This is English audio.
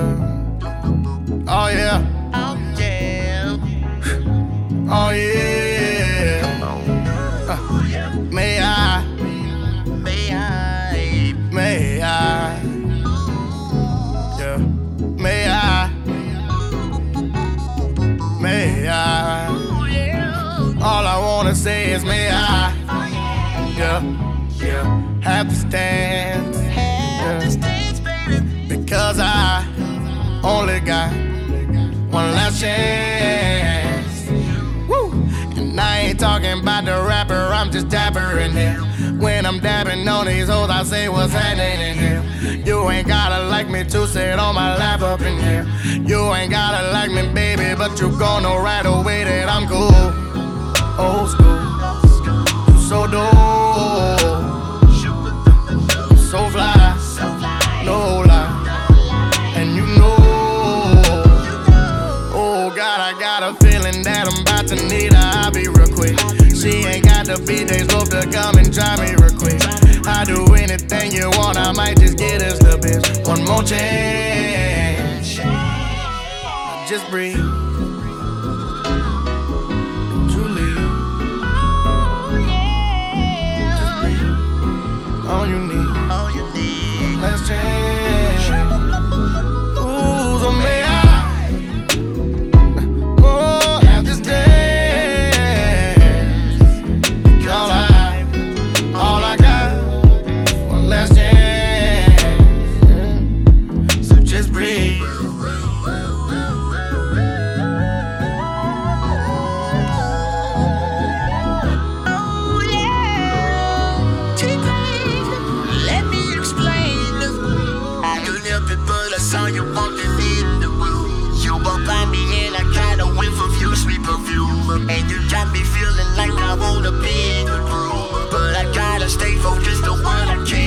yeah. Oh yeah. Oh yeah. Oh yeah. May I? May I? May I? Yeah. May I? May I? All I wanna say is may I? Yeah. Yeah. Have to stand. Have to stay, baby. Because I only got one last chance. Woo! And I ain't talking about the rapper, I'm just dapper in here. When I'm dabbing on these hoes, I say what's happening in here. You ain't gotta like me to sit on my lap up in here. You ain't gotta like me, baby, but you gon' know right away that I'm cool. Old school, you so dope, so fly, no lie. And you know, oh God, I got a feeling that I'm about to need her. I'll be real quick. She ain't got the BJ's love to come and drive me real quick. I do anything you want, I might just get us the bitch. One more chance, just breathe. Truly, just breathe. All you need, All you need. last chance. Ooh, so may I? Oh, have this dance. All I got, one last chance. So just breathe. Oh yeah. Let me explain. I couldn't help it, but I saw you walking in the room. You walked by me and I got a whiff of your sweet perfume. And you got me feeling like I wanna be in the room. But I gotta stay focused on what I can